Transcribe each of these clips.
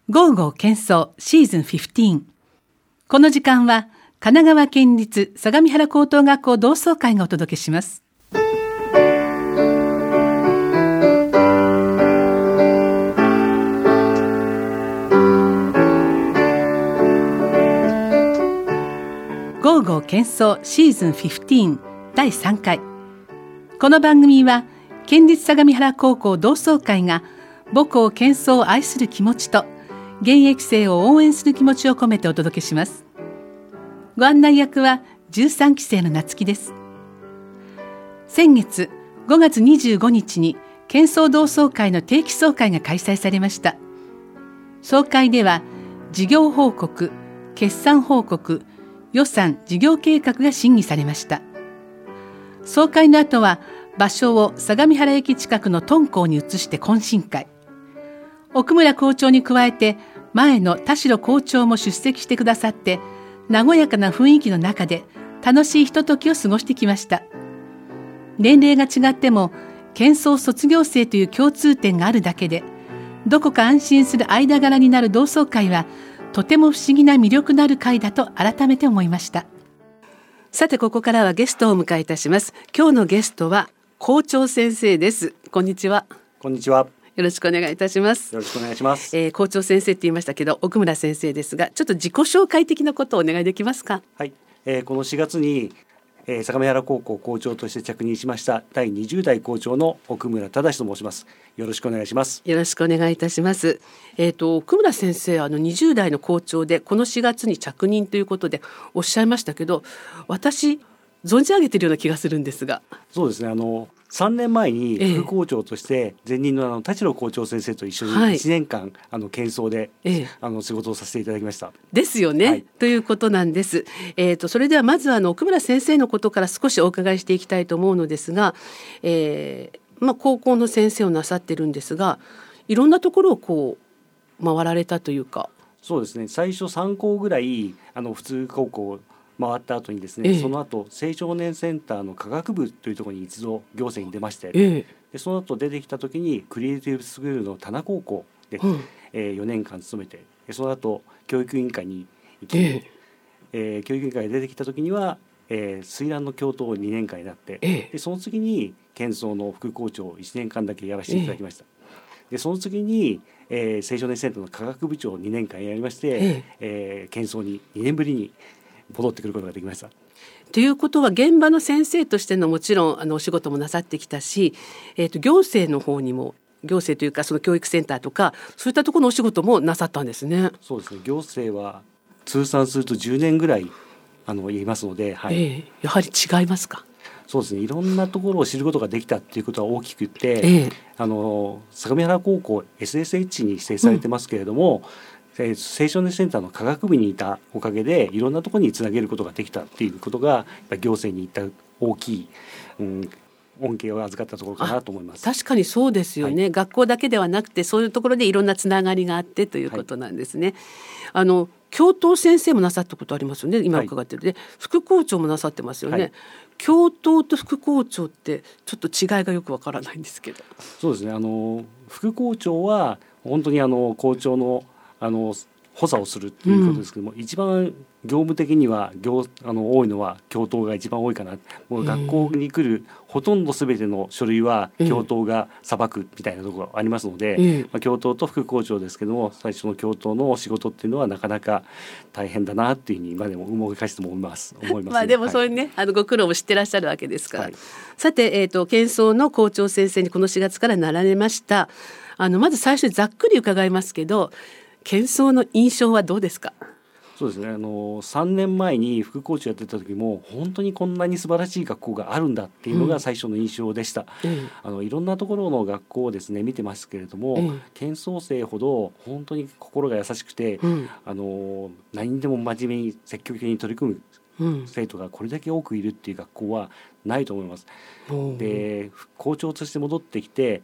ゴーゴー喧騒シーズン15。この時間は神奈川県立相模原高等学校同窓会がお届けします。ゴーゴー喧騒シーズン15第3回。この番組は県立相模原高校同窓会が母校喧騒を愛する気持ちと現役生を応援する気持ちを込めてお届けします。ご案内役は13期生の夏希です。先月5月25日に喧騒同窓会の定期総会が開催されました。総会では事業報告、決算報告、予算、事業計画が審議されました。総会の後は場所を相模原駅近くの敦煌に移して懇親会。奥村校長に加えて前の田代校長も出席してくださって、和やかな雰囲気の中で楽しいひとときを過ごしてきました。年齢が違っても喧騒卒業生という共通点があるだけで、どこか安心する間柄になる同窓会はとても不思議な魅力のある会だと改めて思いました。さて、ここからはゲストをお迎えいたします。今日のゲストは校長先生です。こんにちは。 こんにちは。 よろしくお願いいたします。 よろしくお願いします。 校長先生って言いましたけど、奥村先生ですが、ちょっと自己紹介的なことをお願いできますか？ はい、この4月に、相模原高校校長として着任しました第20代校長の奥村忠と申します。よろしくお願いします。 よろしくお願いいたします。奥村先生、20代の校長でこの4月に着任ということでおっしゃいましたけど、私存じ上げているような気がするんですが。 そうですね、3年前に副校長として前任の田代校長先生と一緒に1年間、喧騒で、仕事をさせていただきました。 ですよね、ということなんです。それではまず奥村先生のことから少しお伺いしていきたいと思うのですが、高校の先生をなさってるんですが、いろんなところを回られたというか。 そうですね、最初3校ぐらい普通高校回った後にですね、その後青少年センターの科学部というところに一度行政に出まして、でその後出てきた時にクリエイティブスクールの田名高校で、4年間勤めて、その後教育委員会に行き、教育委員会が出てきた時には、水難の教頭を2年間になって、でその次に喧騒の副校長を1年間だけやらせていただきました。でその次に、青少年センターの科学部長を2年間やりまして、喧騒に2年ぶりに戻ってくることができました。 ということは現場の先生としてのもちろんお仕事もなさってきたし、行政の方にも、行政というかその教育センターとかそういったところのお仕事もなさったんですね。 そうですね、行政は通算すると10年ぐらい言いますので、 やはり違いますか？ そうですね、いろんなところを知ることができたっていうことは大きくて、相模原高校 SSH に指定されてますけれども、青少年センターの科学部にいたおかげでいろんなところにつなげることができたっていうことがやっぱり行政にいった大きい、恩恵を預かったところかなと思います。 確かにそうですよね、学校だけではなくてそういうところでいろんなつながりがあってということなんですね。教頭先生もなさったことありますよね、今伺ってるで、副校長もなさってますよね。教頭と副校長ってちょっと違いがよくわからないんですけど。 そうですね、副校長は本当に校長の補佐をするっていうことですけども、一番業務的には多いのは教頭が一番多いかな。もう学校に来るほとんど全ての書類は教頭が裁くみたいなところがありますので、教頭と副校長ですけども、最初の教頭の仕事っていうのはなかなか大変だなっていうふうに今でも思い返しても思いますね。 でもそういうね、ご苦労も知ってらっしゃるわけですから、さて、喧騒の校長先生にこの4月からなられました。まず最初にざっくり伺いますけど、喧騒の印象はどうですか？ そうですね、3年前に副校長やってた時も本当にこんなに素晴らしい学校があるんだっていうのが最初の印象でした。いろんなところの学校をですね見てますけれども、喧騒生ほど本当に心が優しくて、何にでも真面目に積極的に取り組む生徒がこれだけ多くいるっていう学校はないと思います。で校長として戻ってきて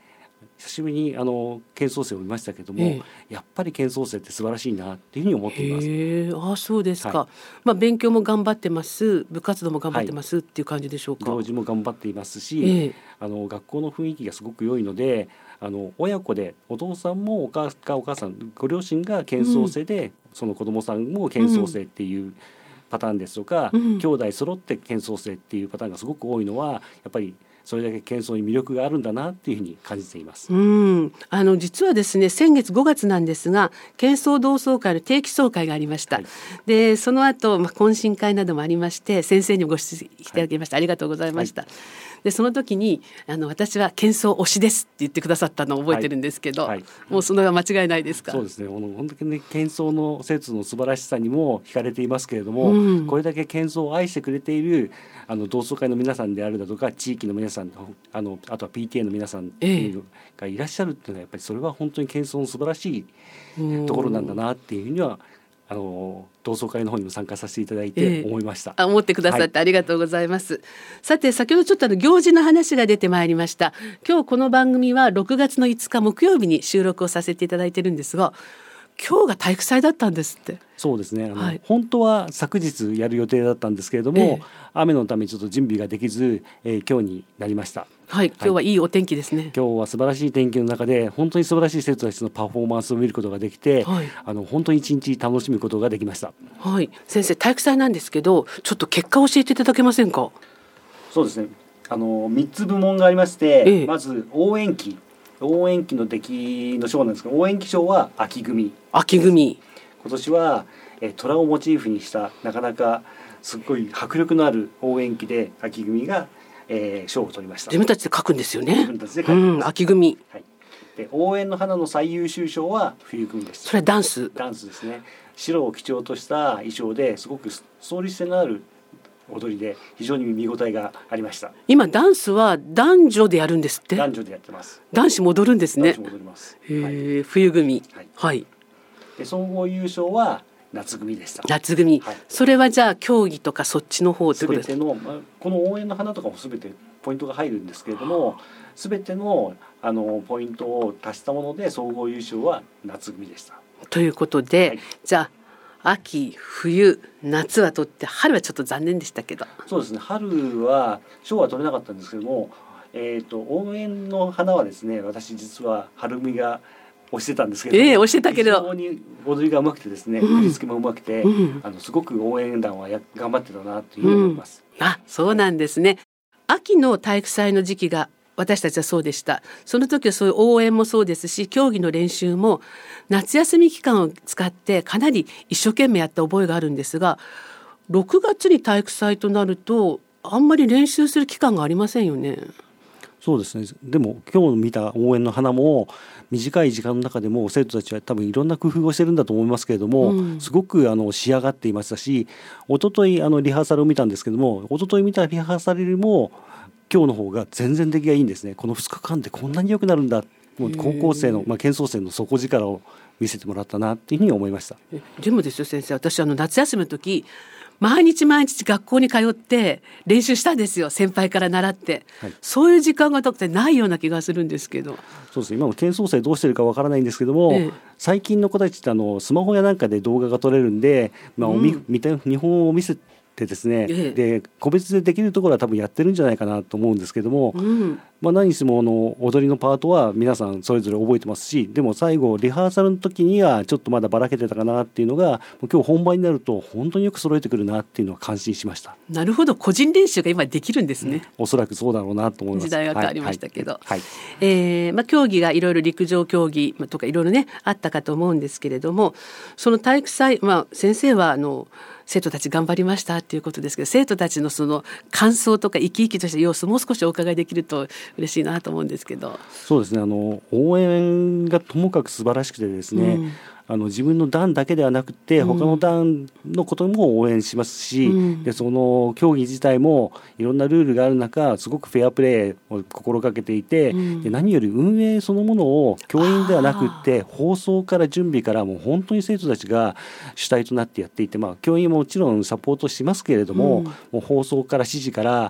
久しぶりに県創生を見ましたけども、やっぱり県創生って素晴らしいなっていうふうに思っています。 そうですか。勉強も頑張ってます、部活動も頑張ってます、っていう感じでしょうか。 行事も頑張っていますし、学校の雰囲気がすごく良いので、親子でお父さんもお母さんご両親が県創生で、その子どもさんも県創生っていうパターンですとか、兄弟揃って県創生っていうパターンがすごく多いのは、やっぱりそれだけ県創に魅力があるんだなっていうふうに感じています。 実はですね、先月5月なんですが、県創同窓会の定期総会がありました。でその後、懇親会などもありまして、先生にもご出席いただきました。ありがとうございました。でその時に私は県創推しですって言ってくださったのを覚えてるんですけど、もうそれは間違いないですか。 そうですね、本当にね、県創の施設の素晴らしさにも惹かれていますけれども、これだけ県創を愛してくれている同窓会の皆さんであるだとか、地域の皆さん、あとは PTA の皆さんがいらっしゃるっていうのは、やっぱりそれは本当に県創の素晴らしいところなんだなっていうふうには同窓会の方にも参加させていただいて思いました。 思ってくださってありがとうございます。さて、先ほどちょっと行事の話が出てまいりました。今日この番組は6月の5日木曜日に収録をさせていただいてるんですが、今日が体育祭だったんですって。 そうですね、本当は昨日やる予定だったんですけれども、雨のためちょっと準備ができず、今日になりました。 今日はいいお天気ですね。 今日は素晴らしい天気の中で、本当に素晴らしい生徒たちのパフォーマンスを見ることができて、本当に一日楽しむことができました。 先生、体育祭なんですけど、ちょっと結果を教えていただけませんか。 そうですね、3つ部門がありまして、まず応援旗の出来の賞なんですけど、応援旗賞は秋組。今年は虎をモチーフにしたなかなかすごい迫力のある応援旗で、秋組が賞を取りました。 自分たちで書くんですよね。 自分たちで書きます。 秋組。 で応援の花の最優秀賞は冬組でした。 それはダンスですね。白を基調とした衣装ですごく創立性のある踊りで、非常に見応えがありました。 今ダンスは男女でやるんですって。 男女でやってます。 男子戻るんですね。 男子戻ります。 冬組。 で総合優勝は夏組でした。 夏組。それはじゃあ競技とかそっちの方ってことですか。 全ての、この応援の花とかも全てポイントが入るんですけれども、全てのポイントを足したもので総合優勝は夏組でした。 ということで、じゃあ秋冬夏は取って、春はちょっと残念でしたけど。 そうですね、春は賞は取れなかったんですけども、応援の花はですね、私実は春組が推してたんですけど、 推してたけど非常に踊りがうまくてですね、振り付けもうまくて、すごく応援団は頑張ってたなというふうに思います。 そうなんですね。秋の体育祭の時期が私たちはそうでした。その時はそういう応援もそうですし、競技の練習も夏休み期間を使ってかなり一生懸命やった覚えがあるんですが、6月に体育祭となるとあんまり練習する期間がありませんよね。 そうですね。でも今日見た応援の花も短い時間の中でも生徒たちは多分いろんな工夫をしてるんだと思いますけれども、すごく仕上がっていましたし、一昨日リハーサルを見たんですけども、一昨日見たリハーサルよりも今日の方が全然出来がいいんですね。この2日間でこんなに良くなるんだ。もう高校生の、県創生の底力を見せてもらったなっていうふうに思いました。 でもですよ先生、私夏休みの時毎日学校に通って練習したんですよ。先輩から習って、そういう時間が特にないような気がするんですけど。 そうですね、今の県創生どうしてるかわからないんですけども、最近の子たちってスマホやなんかで動画が撮れるんで、見本を見せてですね、で個別でできるところは多分やってるんじゃないかなと思うんですけども、何にしても踊りのパートは皆さんそれぞれ覚えてますし、でも最後リハーサルの時にはちょっとまだばらけてたかなっていうのが、今日本番になると本当によく揃えてくるなっていうのは感心しました。 なるほど、個人練習が今できるんですね。 おそらくそうだろうなと思います。 時代が変わりましたけど、競技がいろいろ陸上競技とかいろいろねあったかと思うんですけれども、その体育祭、先生は生徒たち頑張りましたっていうことですけど、生徒たちのその感想とか生き生きとした様子もう少しお伺いできると嬉しいなと思うんですけど。 そうですね、応援がともかく素晴らしくてですね、自分の団だけではなくて他の団のことも応援しますし、でその競技自体もいろんなルールがある中すごくフェアプレーを心がけていて、で何より運営そのものを教員ではなくって放送から準備からもう本当に生徒たちが主体となってやっていて、教員ももちろんサポートしますけれども、もう放送から指示から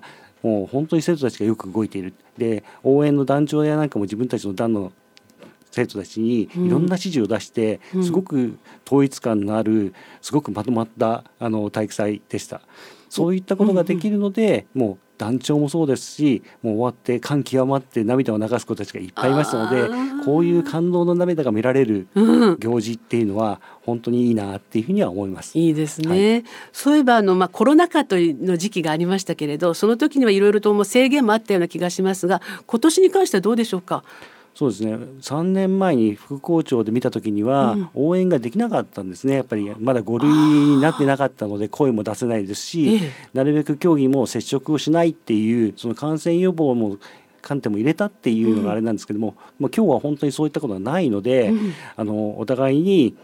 もう本当に生徒たちがよく動いている。で応援の団長やなんかも自分たちの団の生徒たちにいろんな指示を出して、すごく統一感のあるすごくまとまった体育祭でした。そういったことができるので、もう団長もそうですし、もう終わって感極まって涙を流す子たちがいっぱいいましたので、こういう感動の涙が見られる行事っていうのは本当にいいなっていうふうには思います。 いいですね、そういえばコロナ禍の時期がありましたけれど、その時にはいろいろともう制限もあったような気がしますが、今年に関してはどうでしょうか。 そうですね、3年前に副校長で見た時には応援ができなかったんですね。やっぱりまだ5類になってなかったので声も出せないですし、なるべく競技も接触をしないっていうその感染予防も観点も入れたっていうのがあれなんですけども、今日は本当にそういったことはないので、お互いに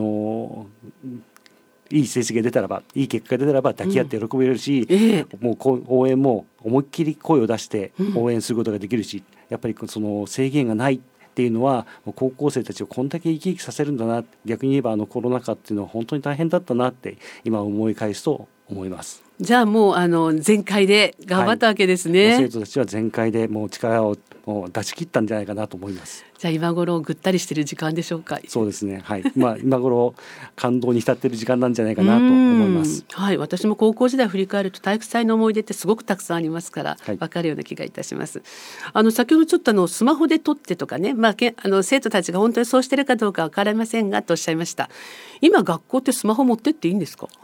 いい成績が出たらば、いい結果が出たらば抱き合って喜べるし、もう応援も思いっきり声を出して応援することができるし、やっぱりその制限がないっていうのは高校生たちをこんだけ生き生きさせるんだな。逆に言えばコロナ禍っていうのは本当に大変だったなって今思い返すと思います。 じゃあもう全開で頑張ったわけですね。 生徒たちは全開でもう力を出し切ったんじゃないかなと思います。 じゃあ今頃ぐったりしてる時間でしょうか。 そうですね、今頃感動に浸ってる時間なんじゃないかなと思います。 私も高校時代振り返ると体育祭の思い出ってすごくたくさんありますから、分かるような気がいたします。先ほどちょっとスマホで撮ってとかね、生徒たちが本当にそうしてるかどうか分かりませんがとおっしゃいました。今学校ってスマホ持ってっていいんですか。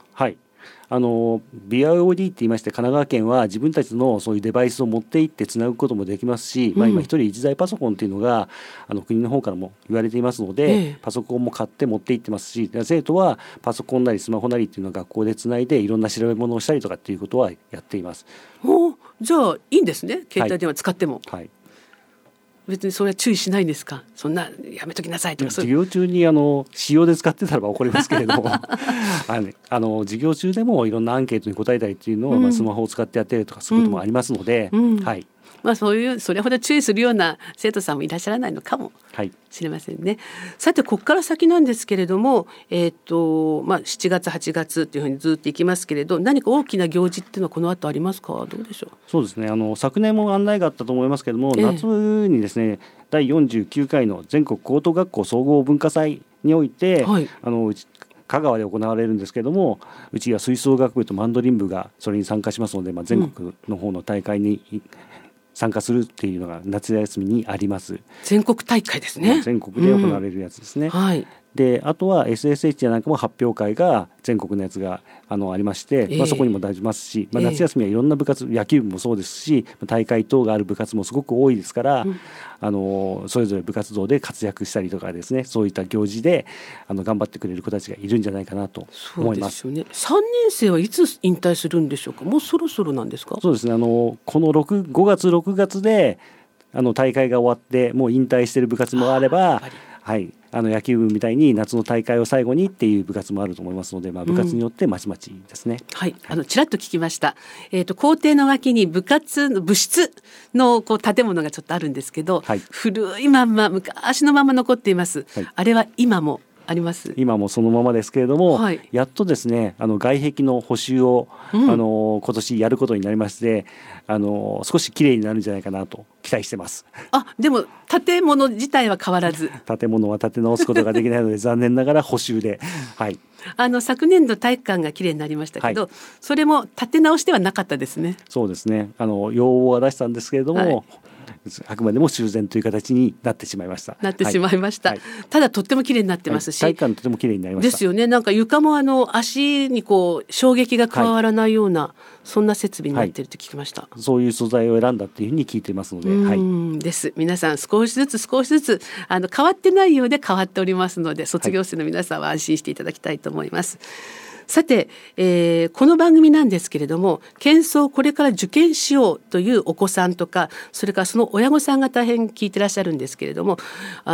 BIOD って言いまして、神奈川県は自分たちのそういうデバイスを持って行ってつなぐこともできますし、今一人一台パソコンっていうのが国の方からも言われていますので、パソコンも買って持って行ってますし、生徒はパソコンなりスマホなりっていうのを学校でつないでいろんな調べ物をしたりとかっていうことはやっています。 じゃあいいんですね、携帯電話使っても。別にそれは注意しないんですか。そんなやめときなさいとか。 授業中に使用で使ってたらば怒りますけれども授業中でもいろんなアンケートに答えたりっていうのを、スマホを使ってやってるとかそういうこともありますので、 それほど注意するような生徒さんもいらっしゃらないのかもしれませんね。さてここから先なんですけれども、7月8月というふうにずっといきますけれど、何か大きな行事っていうのはこの後ありますか。どうでしょう。 そうですね、昨年も案内があったと思いますけれども、夏にですね第49回の全国高等学校総合文化祭において、香川で行われるんですけれども、うちは吹奏楽部とマンドリン部がそれに参加しますので、全国の方の大会に参加するっていうのが夏休みにあります。 全国大会ですね。 全国で行われるやつですね。であとは SSH なんかも発表会が全国のやつがありまして、そこにも出ますし、夏休みはいろんな部活、野球部もそうですし大会等がある部活もすごく多いですから、それぞれ部活動で活躍したりとかですね、そういった行事で頑張ってくれる子たちがいるんじゃないかなと思います。 そうですよね。3年生はいつ引退するんでしょうか。もうそろそろなんですか。 そうですね、この5月6月で大会が終わってもう引退している部活もあれば、野球部みたいに夏の大会を最後にっていう部活もあると思いますので、部活によってまちまちですね。 ちらっと聞きました。校庭の脇に部室の建物がちょっとあるんですけど、古いまんま昔のまま残っています。あれは今もあります。 今もそのままですけれども、やっとですね外壁の補修を、今年やることになりまして、少し綺麗になるんじゃないかなと期待してます。 でも建物自体は変わらず。 建物は建て直すことができないので残念ながら補修で、 昨年度体育館が綺麗になりましたけど、それも建て直してはなかったですね。 そうですね、要望は出したんですけれども、あくまでも修繕という形になってしまいました。ただとっても綺麗になってますし、体育館とても綺麗になりました。 ですよね。なんか床も足に衝撃が加わらないような、そんな設備になっていると聞きました。 そういう素材を選んだっていうふうに聞いていますので、 です。皆さん少しずつ変わってないようで変わっておりますので、卒業生の皆さんは安心していただきたいと思います。さて、この番組なんですけれども、県捜これから受験しようというお子さんとか、それからその親御さんが大変聞いてらっしゃるんですけれども、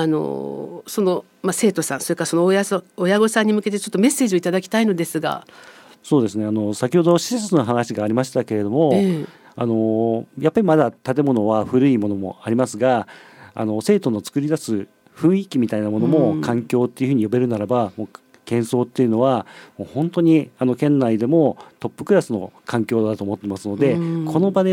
生徒さん、それからその親御さんに向けてちょっとメッセージをいただきたいのですが。 そうですね、先ほど施設の話がありましたけれども、やっぱりまだ建物は古いものもありますが、生徒の作り出す雰囲気みたいなものも環境っていうふうに呼べるならば、もう県捜っていうのはもう本当に県内でもトップクラスの環境だと思ってますので、この場で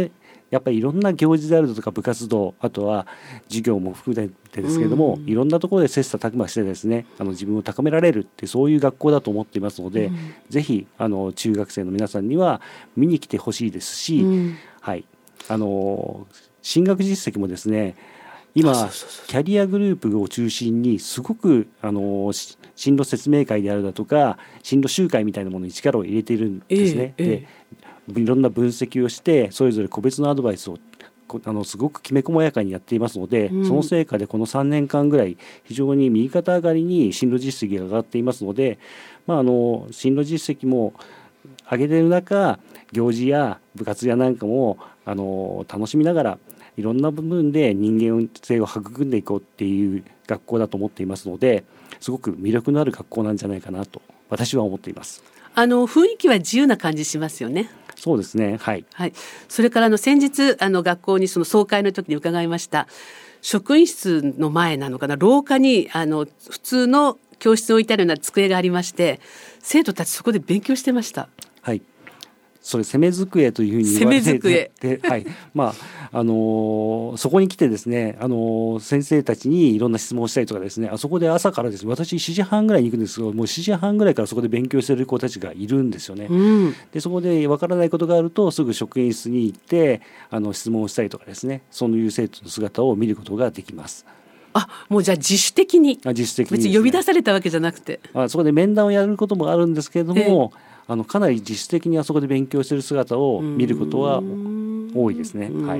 やっぱりいろんな行事であるとか部活動、あとは授業も含めてですけれども、いろんなところで切磋琢磨してですね、自分を高められるってそういう学校だと思っていますので、ぜひ中学生の皆さんには見に来てほしいですし、はい、進学実績もですね、今キャリアグループを中心にすごく進路説明会であるだとか進路集会みたいなものに力を入れているんですね。でいろんな分析をしてそれぞれ個別のアドバイスをすごくきめ細やかにやっていますので、その成果でこの3年間ぐらい非常に右肩上がりに進路実績が上がっていますので、進路実績も上げている中、行事や部活やなんかも楽しみながらいろんな部分で人間性を育んでいこうっていう学校だと思っていますので、すごく魅力のある学校なんじゃないかなと私は思っています。 雰囲気は自由な感じしますよね。 そうですね、はい、 はい、それから先日学校にその総会の時に伺いました。職員室の前なのかな、廊下に普通の教室に置いてあるような机がありまして、生徒たちそこで勉強してました。 はい、それ攻め机というふうに言われていて、はい、そこに来てですね、先生たちにいろんな質問をしたりとかですね、あそこで朝からですね、私7時半ぐらいに行くんですけど、もう7時半ぐらいからそこで勉強している子たちがいるんですよね。でそこでわからないことがあるとすぐ職員室に行って質問をしたりとかですね、そういう生徒の姿を見ることができます。 もうじゃあ自主的に、 ですね、 別に呼び出されたわけじゃなくて、 そこで面談をやることもあるんですけれども、かなり自主的にあそこで勉強している姿を見ることは多いですね。はい、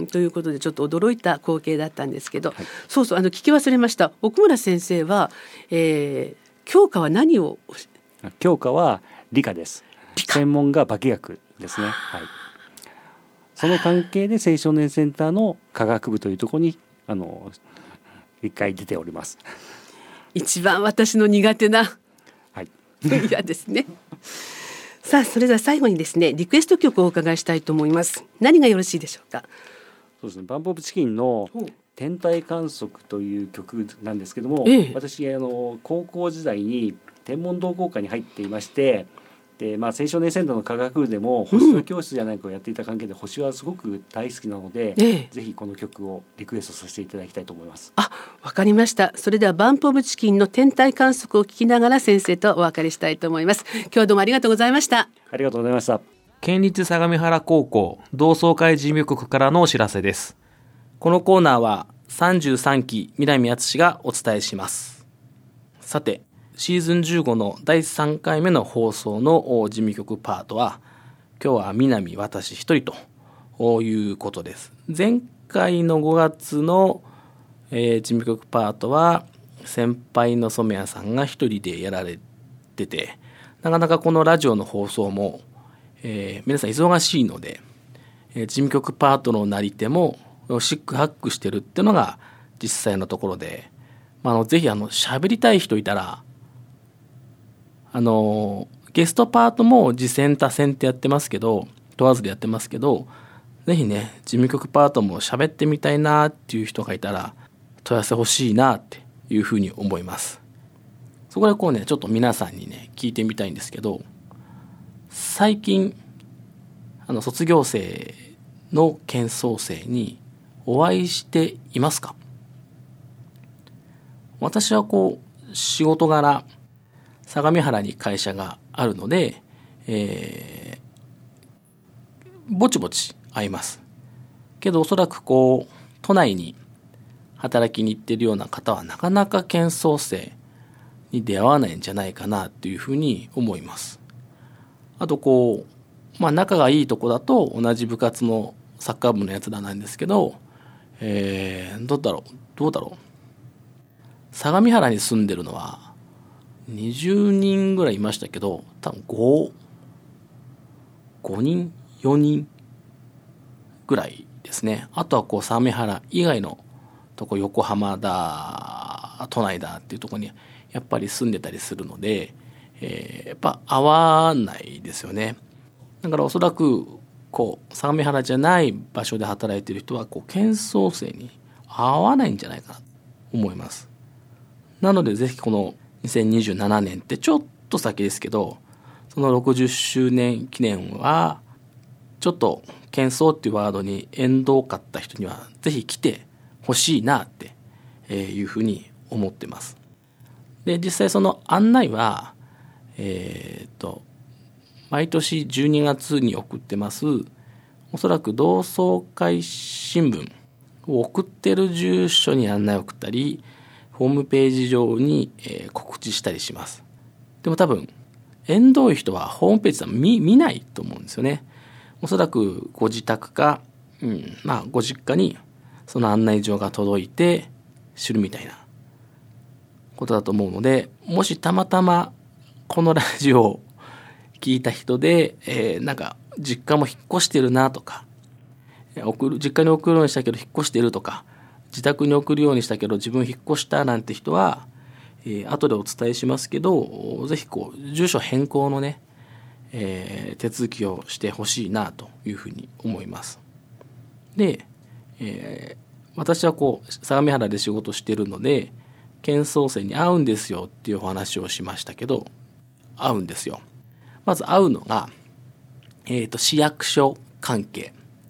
ということでちょっと驚いた光景だったんですけど、はい、そう聞き忘れました。奥村先生は、教科は何を？ 教科は理科です。専門が化学ですね。はい、その関係で青少年センターの科学部というところに一回出ております。 一番私の苦手な分野ですね。さあ、それでは最後にですね、リクエスト曲をお伺いしたいと思います。何がよろしいでしょうか？ そうですね、バンプオブチキンの天体観測という曲なんですけども、私高校時代に天文同好会に入っていまして、で青少年センターの科学部でも星の教室じゃないかをやっていた関係で、星はすごく大好きなので、ぜひこの曲をリクエストさせていただきたいと思います。 わかりました。それではバンプオブチキンの天体観測を聞きながら先生とお別れしたいと思います。今日はどうもありがとうございました。 ありがとうございました。 県立相模原高校同窓会事務局からのお知らせです。このコーナーは33期南敦がお伝えします。さて、シーズン15の第3回目の放送の事務局パートは、今日は南私一人ということです。前回の5月の、事務局パートは先輩の染谷さんが一人でやられてて、なかなかこのラジオの放送も、皆さん忙しいので、事務局パートのなり手もシックハックしてるっていうのが実際のところで、ぜひ喋りたい人いたら、ゲストパートも次戦他戦ってやってますけど、問わずでやってますけど、ぜひね、事務局パートも喋ってみたいなっていう人がいたら問い合わせ欲しいなっていうふうに思います。そこでちょっと皆さんにね聞いてみたいんですけど、最近卒業生の検討生にお会いしていますか？私は仕事柄相模原に会社があるので、ぼちぼち会いますけど、おそらく都内に働きに行っているような方はなかなか検討生に出会わないんじゃないかなというふうに思います。あと仲がいいとこだと同じ部活のサッカー部のやつらなんですけど、どうだろう相模原に住んでるのは20人ぐらいいましたけど、多分5人4人ぐらいですね。あとは相模原以外のとこ、横浜だ都内だっていうところにやっぱり住んでたりするので、やっぱ合わないですよね。だからおそらく相模原じゃない場所で働いている人は検討生に合わないんじゃないかなと思います。なのでぜひこの2027年ってちょっと先ですけど、その60周年記念はちょっと喧騒っていうワードに縁遠かった人にはぜひ来てほしいなっていうふうに思ってます。で、実際その案内は毎年12月に送ってます。おそらく同窓会新聞を送ってる住所に案内を送ったり、ホームページ上に告知したりします。でも多分縁遠い人はホームページは見ないと思うんですよね。おそらくご自宅か、ご実家にその案内状が届いて知るみたいなことだと思うので、もしたまたまこのラジオを聞いた人で、なんか実家も引っ越してるなとか、実家に送るようにしたけど引っ越してるとか、自宅に送るようにしたけど自分引っ越したなんて人は、後でお伝えしますけど、ぜひ住所変更のね、手続きをしてほしいなというふうに思います。で、私は相模原で仕事してるので県創生に会うんですよっていうお話をしましたけど、会うんですよ。まず会うのが、市役所関係、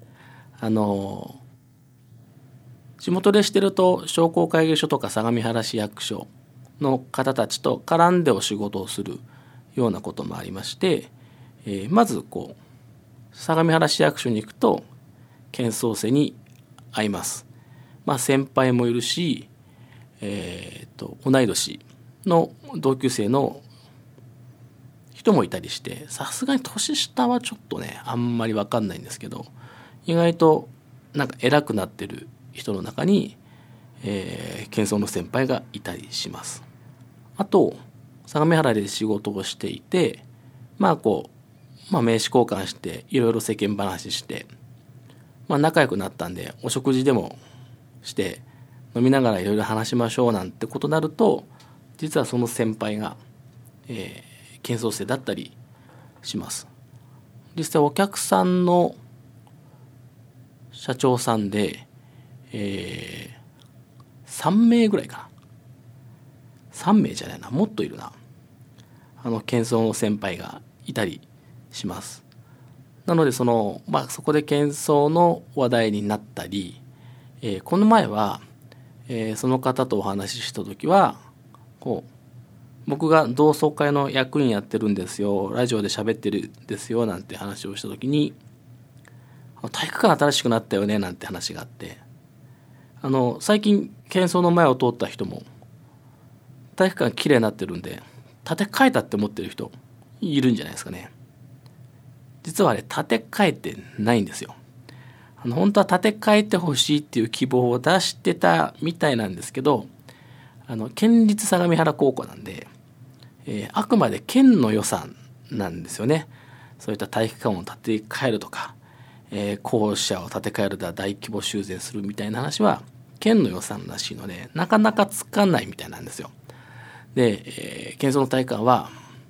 地元でしてると商工会議所とか相模原市役所の方たちと絡んでお仕事をするようなこともありまして、まず相模原市役所に行くと県創生に会います。先輩もいるし、同い年の同級生の人もいたりして、さすがに年下はちょっとねあんまり分かんないんですけど、意外となんか偉くなってる人の中に、県創の先輩がいたりします。あと相模原で仕事をしていて、名刺交換していろいろ世間話して、仲良くなったんでお食事でもして飲みながらいろいろ話しましょうなんてことになると、実はその先輩が、県創生だったりします。実際お客さんの社長さんで、3名ぐらいかな、3名じゃないな、もっといるな、県創の先輩がいたりします。なのでそこで県創の話題になったり、この前は、その方とお話しした時は僕が同窓会の役員やってるんですよ、ラジオで喋ってるんですよなんて話をした時に、体育館新しくなったよねなんて話があって、最近県創の前を通った人も体育館きれいになってるんで建て替えたって思ってる人いるんじゃないですかね。実はあれ建て替えてないんですよ。本当は建て替えてほしいっていう希望を出してたみたいなんですけど、県立相模原高校なんで、あくまで県の予算なんですよね。そういった体育館を建て替えるとか、校舎を建て替えるだ大規模修繕するみたいな話は県の予算らしいのでなかなかつかないみたいなんですよ。で、県創の体育館は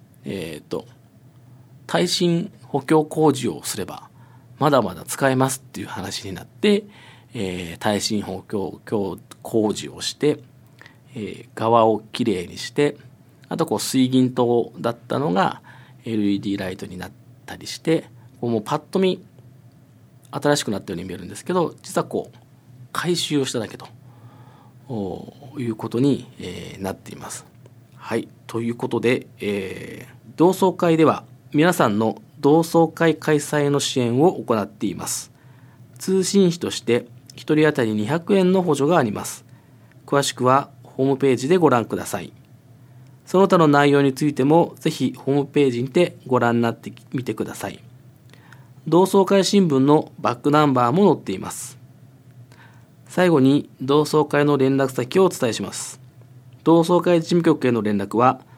耐震補強工事をすればまだまだ使えますっていう話になって、耐震補強工事をして、側をきれいにして、あと水銀灯だったのが LED ライトになったりして、もうパッと見新しくなったように見えるんですけど、実は改修をしただけということに、なっています。はい、ということで、同窓会では皆さんの同窓会開催の支援を行っています。通信費として1人当たり200円の補助があります。詳しくはホームページでご覧ください。その他の内容についてもぜひホームページにてご覧になってみてください。同窓会新聞のバックナンバーも載っています。最後に同窓会の連絡先をお伝えします。同窓会事務局への連絡は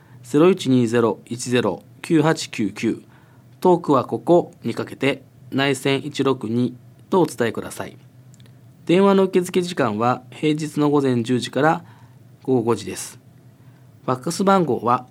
0120-10-9899 トークはここにかけて内線162とお伝えください。電話の受付時間は平日の午前10時から午後5時です。ファックス番号は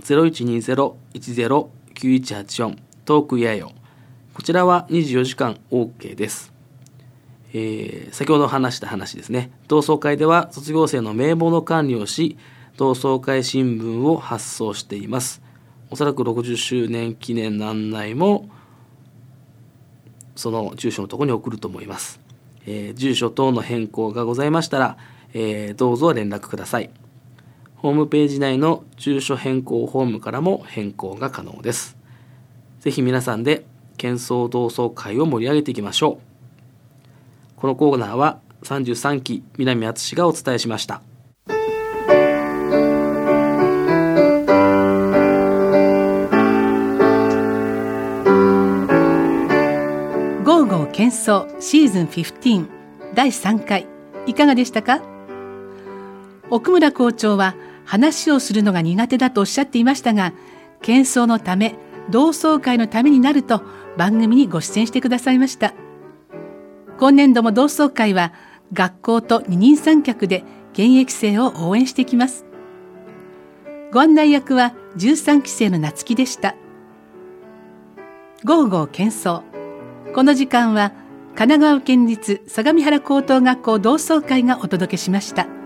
0120-10-9184 トークやよ。こちらは24時間 OK です。先ほど話した話ですね。同窓会では卒業生の名簿の管理をし、同窓会新聞を発送しています。おそらく60周年記念の案内もその住所のところに送ると思います。住所等の変更がございましたら、どうぞ連絡ください。ホームページ内の住所変更フォームからも変更が可能です。ぜひ皆さんで喧騒同窓会を盛り上げていきましょう。このコーナーは33期南敦がお伝えしました。 ゴーゴー喧騒シーズン15第3回いかがでしたか？奥村校長は話をするのが苦手だとおっしゃっていましたが、喧騒のため同窓会のためになると番組にご出演してくださいました。今年度も同窓会は学校と二人三脚で現役生を応援していきます。ご案内役は13期生の夏希でした。ゴーゴー喧騒、この時間は神奈川県立相模原高等学校同窓会がお届けしました。